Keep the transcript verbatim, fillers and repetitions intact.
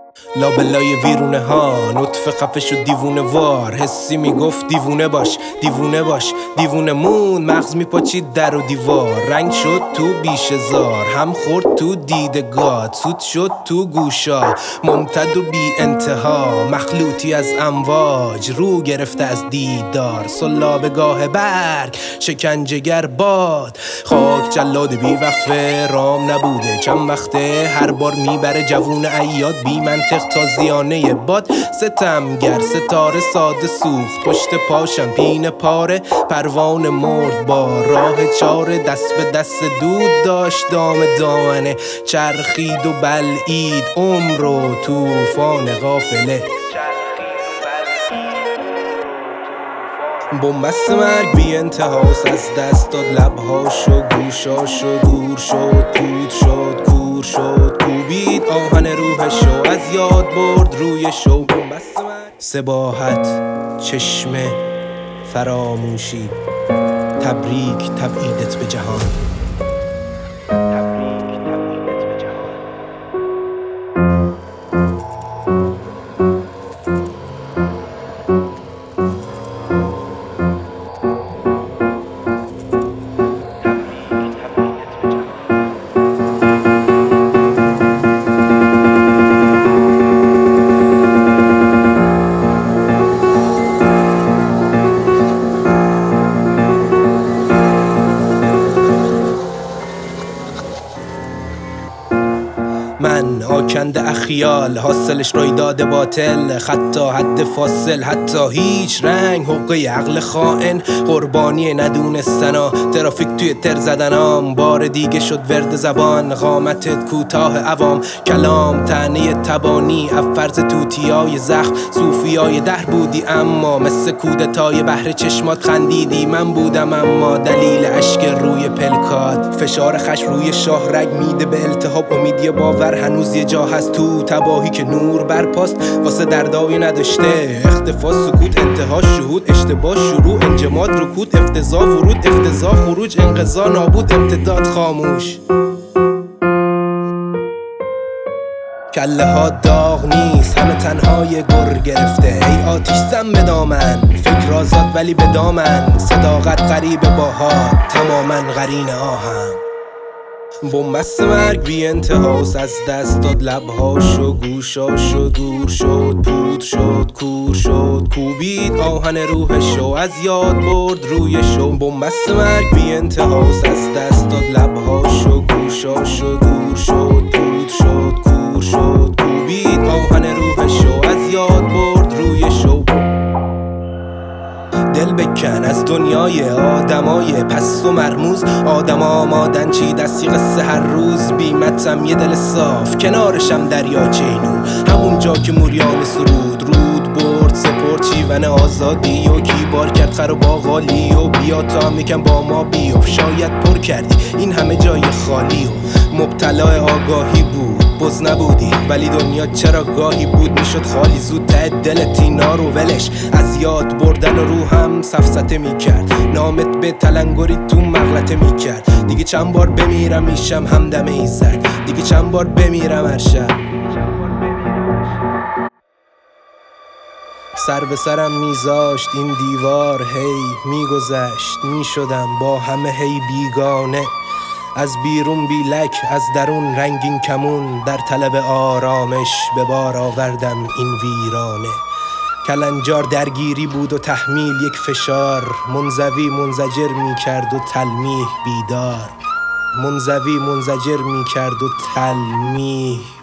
لابلای ویرونه ها نطفه خفه شد دیوونه وار، حسی میگفت دیوونه باش دیوونه باش دیوونه مون، مغز میپاچید در و دیوار، رنگ شد تو بیشه زار، هم خورد تو دیدگاه، سود شد تو گوشا، ممتد و بی انتها، مخلوطی از امواج، رو گرفته از دیدار، سلابگاه برگ شکنجهگر باد، خاک جلاد بی وقفه رام نبوده چند وقته، هر بار میبره جوون عیاد بی منطق تازیانه باد، ستمگر ستاره ساده سوخت پشت پاشم پینه پاره، پروانه مرد با راه چاره، دست به دست دود داشت دام دامنه، چرخید و بلعید عمر و توفان غافله، بنبست مرگ بی انتهاست، از دست داد لبهاشو گوشاشو، دور شد پود شد کور شد، کوبید آهن روحشو، از یاد برد روی شو، بنبست مرگ سباحت چشمه فراموشی، تبریک تبعیدت به جهان. من آکنده اخیال حاصلش رویداد باطل، خطا حد فاصل حتی هیچ رنگ، حقه عقل خائن قربانی ندونستنا، ترافیک توی تر زدنام، بار دیگه شد ورد زبان، قامتت کوتاه عوام، کلام تنه تبانی، افرز توتیای زخم، صوفیای ده بودی اما مثل کودتای بهر چشمات خندیدی، من بودم اما دلیل اشک روی پلکات، فشار خشم روی شاه رگ میده به التهاب، امیدی باور هنوز یه جا هست تو تباهی که نور برپاست، واسه دردایی نداشته، اختفا سکوت انتها شهود، اشتباه شروع انجماد رکود، افتضاح ورود افتضاح خروج، انقضا نابود امتداد خاموش، کله ها داغ نیست همه تنهای گر گرفته، ای آتیش زن به دامن، فکر آزاد ولی به دامن، صداقت غریب باهات تماما قرین آهم، بنبست مرگ بی انتهاست، از دست داد لبهاشو گوشاشو، دور شد پود شد کور شد، کوبید آهن روحشو، از یاد برد روی شو، بنبست مرگ بی انتهاست، از دست داد لبهاشو گوشاشو، دور شد پود شد کور شد، کوبید آهن روحشو، از یاد برد روی شو، دل بکن از دنیای آدمای پست و مرموز، آدم آمادن چی دستی قصه هر روز، بیمتم یه دل صاف کنارشم دریاچه نور، همون جا که موریان سرود رود برد سپرد چیون آزادی، و کی بار کرد خر و باغالی، و بیا تا هم یکم با ما بیاف، شاید پر کردی این همه جای خالی، و مبتلا آگاهی بود بز نبودی ولی دنیا چرا گاهی بود میشد خالی، زود ته دلت اینا رو ولش، از یاد بردن و روحم سفسطه میکرد، نامت به تلنگری تو مغلطه میکرد، دیگه چند بار بمیرم میشم همدمه ایزد، دیگه چند بار بمیرم هر شب، سر به سرم میذاشت این دیوار، هی میگذشت میشدم با همه هی بیگانه، از بیرون بیلک از درون رنگین کمون، در طلب آرامش به بار آوردم این ویرانه، کلنجار درگیری بود و تحمیل یک فشار، منزوی منزجر میکرد و تلمیح بیدار، منزوی منزجر میکرد و تلمیح